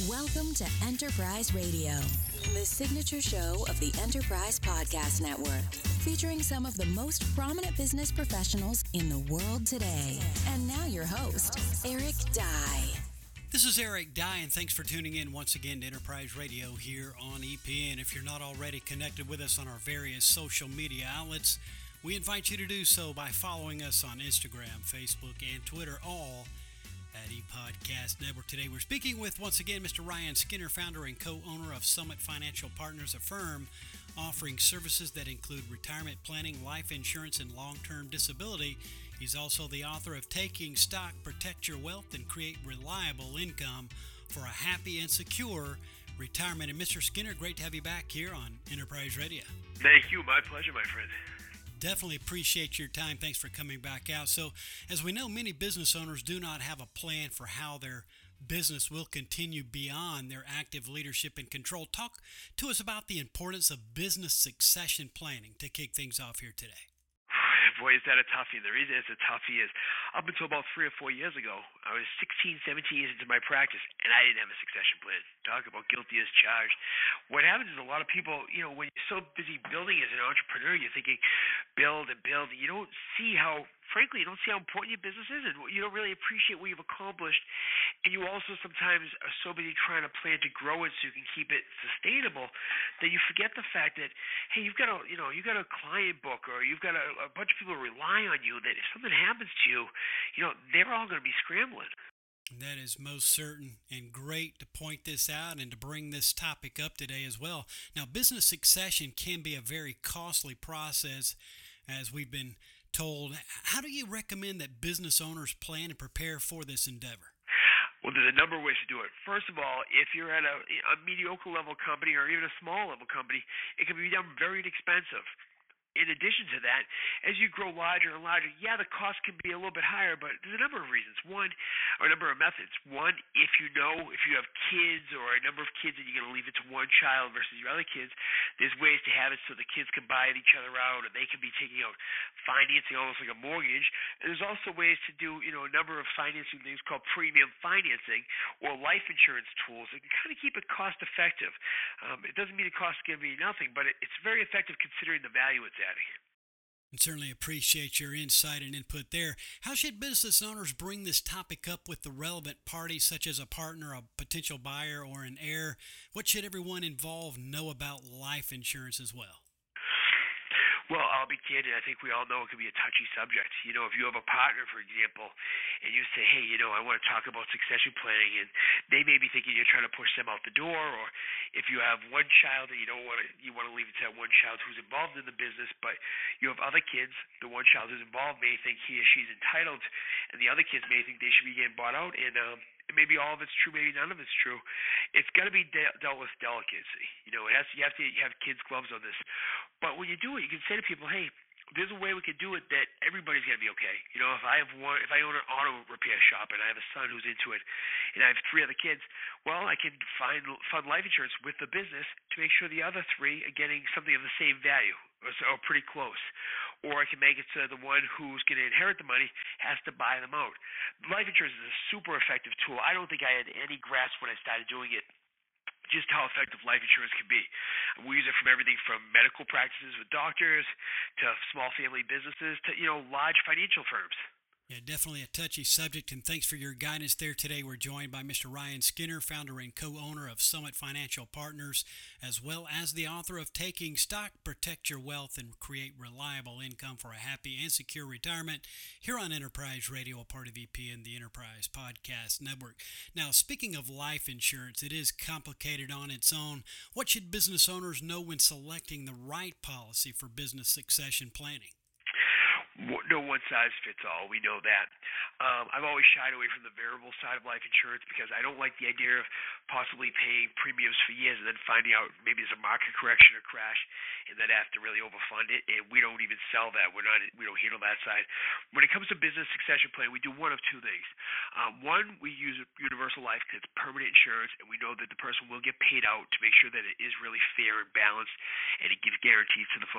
Welcome to Enterprise Radio, the signature show of the Enterprise Podcast Network, featuring some of the most prominent business professionals in the world today. And now your host, Eric Dye. This is Eric Dye, and thanks for tuning in once again to Enterprise Radio here on EPN. If you're not already connected with us on our various social media outlets, we invite you to do so by following us on Instagram, Facebook, and Twitter, all at ePodcast Network. Today we're speaking with, once again, Mr. Ryan Skinner, founder and co-owner of Summit Financial Partners, a firm offering services that include retirement planning, life insurance, and long-term disability. He's also the author of Taking Stock, Protect Your Wealth, and Create Reliable Income for a Happy and Secure Retirement. And Mr. Skinner, great to have you back here on Enterprise Radio. Thank you. My pleasure, my friend. Definitely appreciate your time. Thanks for coming back out. So, as we know, many business owners do not have a plan for how their business will continue beyond their active leadership and control. Talk to us about the importance of business succession planning to kick things off here today. Boy, is that a toughie. The reason it's a toughie is up until about 3 or 4 years ago, I was 16, 17 years into my practice, and I didn't have a succession plan. Talk about guilty as charged. What happens is a lot of people, when you're so busy building as an entrepreneur, you're thinking build and build, and you don't see how, frankly, you don't see how important your business is, and you don't really appreciate what you've accomplished. And you also sometimes are so busy trying to plan to grow it so you can keep it sustainable that you forget the fact that, hey, you've got a client book, or you've got a bunch of people rely on you, that if something happens to you, they're all going to be scrambling. That is most certain, and great to point this out and to bring this topic up today as well. Now, business succession can be a very costly process, as we've been told. How do you recommend that business owners plan and prepare for this endeavor? Well, there's a number of ways to do it. First of all, if you're at a mediocre level company or even a small level company, it can be done very inexpensive. In addition to that, as you grow larger and larger, the cost can be a little bit higher, but there's a number of reasons. A number of methods. One, if you have kids or a number of kids and you're going to leave it to one child versus your other kids, there's ways to have it so the kids can buy each other out, and they can be taking out financing almost like a mortgage. And there's also ways to do, a number of financing things called premium financing or life insurance tools that can kind of keep it cost effective. It doesn't mean the cost is going to be nothing, but it's very effective considering the value it's adding. And certainly appreciate your insight and input there. How should business owners bring this topic up with the relevant parties, such as a partner, a potential buyer, or an heir? What should everyone involved know about life insurance as well? Well, I'll be candid. I think we all know it can be a touchy subject. If you have a partner, for example, and you say, hey, I want to talk about succession planning, and they may be thinking you're trying to push them out the door, or if you have one child and you want to leave it to that one child who's involved in the business, but you have other kids, the one child who's involved may think he or she's entitled, and the other kids may think they should be getting bought out, and maybe all of it's true, maybe none of it's true. It's got to be dealt with delicacy. You have to have kids' gloves on this. But when you do it, you can say to people, hey, there's a way we can do it that everybody's going to be okay. If I own an auto repair shop and I have a son who's into it, and I have 3 other kids, well, I can fund life insurance with the business to make sure the other 3 are getting something of the same value, or pretty close. Or I can make it so the one who's going to inherit the money has to buy them out. Life insurance is a super effective tool. I don't think I had any grasp when I started doing it just how effective life insurance can be. We use it from everything from medical practices with doctors to small family businesses to, large financial firms. Yeah, definitely a touchy subject, and thanks for your guidance there today. We're joined by Mr. Ryan Skinner, founder and co-owner of Summit Financial Partners, as well as the author of Taking Stock, Protect Your Wealth, and Create Reliable Income for a Happy and Secure Retirement, here on Enterprise Radio, a part of EPN, the Enterprise Podcast Network. Now, speaking of life insurance, it is complicated on its own. What should business owners know when selecting the right policy for business succession planning? No one size fits all. We know that. I've always shied away from the variable side of life insurance because I don't like the idea of possibly paying premiums for years and then finding out maybe there's a market correction or crash and then I have to really overfund it. And we don't even sell that. We don't handle that side. When it comes to business succession planning, we do one of 2 things. One, we use universal life because it's permanent insurance, and we know that the person will get paid out to make sure that it is really fair and balanced, and it gives guarantees to the folks.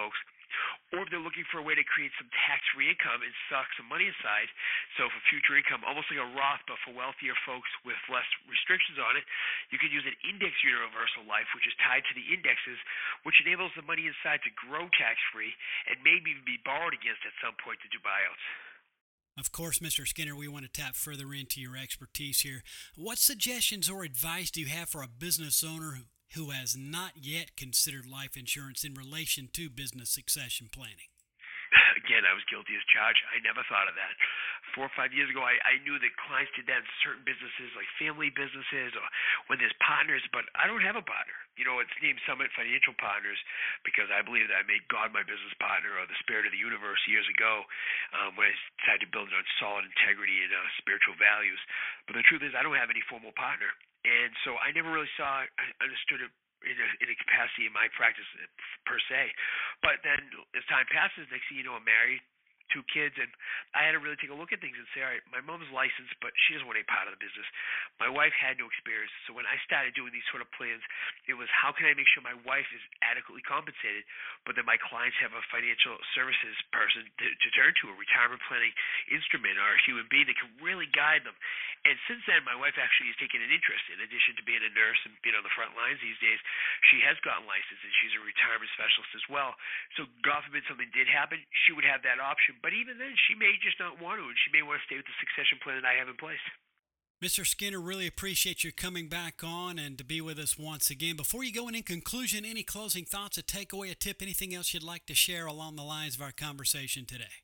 or if they're looking for a way to create some tax-free income and stock some money aside, so for future income, almost like a Roth, but for wealthier folks with less restrictions on it, you can use an index universal life, which is tied to the indexes, which enables the money inside to grow tax-free and maybe even be borrowed against at some point to do buyouts. Of course, Mr. Skinner, we want to tap further into your expertise here. What suggestions or advice do you have for a business owner who has not yet considered life insurance in relation to business succession planning? Again, I was guilty as charged. I never thought of that. 4 or 5 years ago, I knew that clients did that in certain businesses, like family businesses, or when there's partners, but I don't have a partner. It's named Summit Financial Partners because I believe that I made God my business partner, or the spirit of the universe, years ago when I decided to build it on solid integrity and spiritual values. But the truth is, I don't have any formal partner. And so I never really understood it in a capacity in my practice per se. But then as time passes, next thing you know, I'm married, 2 kids, and I had to really take a look at things and say, all right, my mom's licensed, but she doesn't want any part of the business. My wife had no experience. So when I started doing these sort of plans, it was how can I make sure my wife is adequately compensated, but then my clients have a financial services person to turn to, a retirement planning instrument or a human being that can really guide them. And since then, my wife actually has taken an interest. In addition to being a nurse and being on the front lines these days, she has gotten licensed, and she's a retirement specialist as well. So God forbid something did happen, she would have that option. But even then, she may just not want to, and she may want to stay with the succession plan that I have in place. Mr. Skinner, really appreciate your coming back on and to be with us once again. Before you go, in conclusion, any closing thoughts, a takeaway, a tip, anything else you'd like to share along the lines of our conversation today?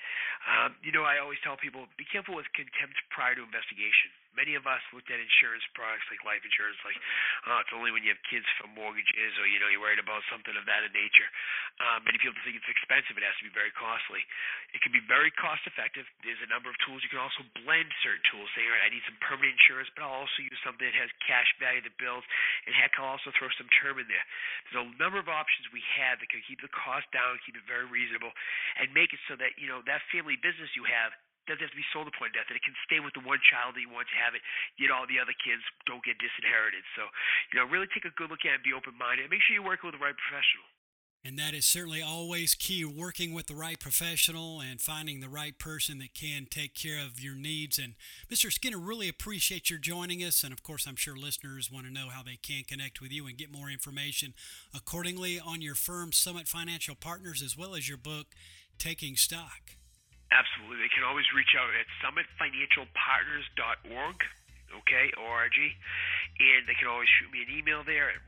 I always tell people, be careful with contempt prior to investigation. Many of us looked at insurance products like life insurance like, it's only when you have kids for mortgages or, you're worried about something of that nature. Many people think it's expensive. It has to be very costly. It can be very cost effective. There's a number of tools. You can also blend certain tools, saying, all right, I need some permanent insurance, but I'll also use something that has cash value that builds, and heck, I'll also throw some term in there. There's a number of options we have that can keep the cost down, keep it very reasonable, and make it so that, that family business you have doesn't have to be sold upon death, that it can stay with the one child that you want to have it, yet all the other kids don't get disinherited. So, really take a good look at it and be open-minded. Make sure you're working with the right professional. And that is certainly always key, working with the right professional and finding the right person that can take care of your needs. And Mr. Skinner, really appreciate your joining us. And of course, I'm sure listeners want to know how they can connect with you and get more information accordingly on your firm, Summit Financial Partners, as well as your book, Taking Stock. Absolutely. They can always reach out at summitfinancialpartners.org, ORG. And they can always shoot me an email there at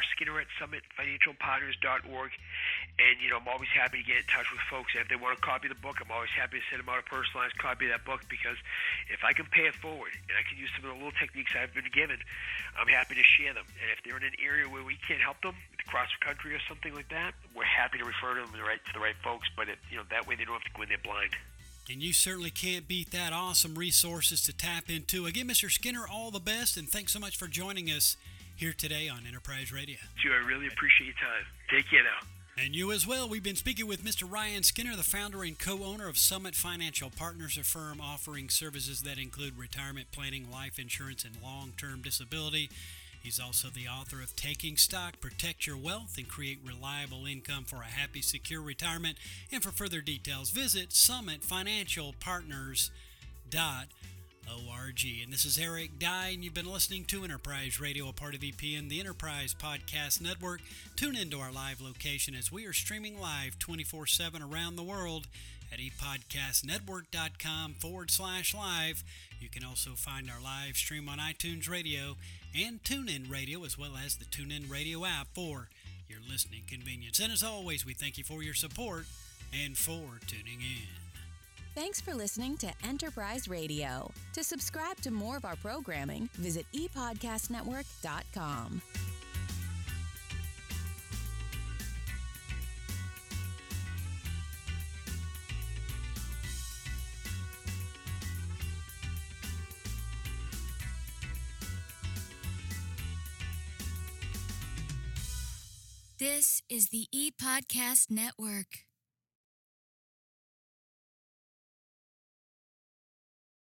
rskinner@summitfinancialpartners.org. And, I'm always happy to get in touch with folks. And if they want a copy of the book, I'm always happy to send them out a personalized copy of that book, because if I can pay it forward and I can use some of the little techniques I've been given, I'm happy to share them. And if they're in an area where we can't help them, across the country or something like that, we're happy to refer them to the right folks. But, that way they don't have to go in there blind. And you certainly can't beat that. Awesome resources to tap into. Again, Mr. Skinner, all the best, and thanks so much for joining us here today on Enterprise Radio. Sure, I really appreciate your time. Take care now. And you as well. We've been speaking with Mr. Ryan Skinner, the founder and co-owner of Summit Financial Partners, a firm offering services that include retirement planning, life insurance, and long-term disability. He's also the author of Taking Stock, Protect Your Wealth, and Create Reliable Income for a Happy, Secure Retirement. And for further details, visit summitfinancialpartners.org. And this is Eric Dye, and you've been listening to Enterprise Radio, a part of EPN, the Enterprise Podcast Network. Tune into our live location as we are streaming live 24/7 around the world at epodcastnetwork.com/live. You can also find our live stream on iTunes Radio and TuneIn Radio, as well as the TuneIn Radio app for your listening convenience. And as always, we thank you for your support and for tuning in. Thanks for listening to Enterprise Radio. To subscribe to more of our programming, visit epodcastnetwork.com. This is the ePodcast Network.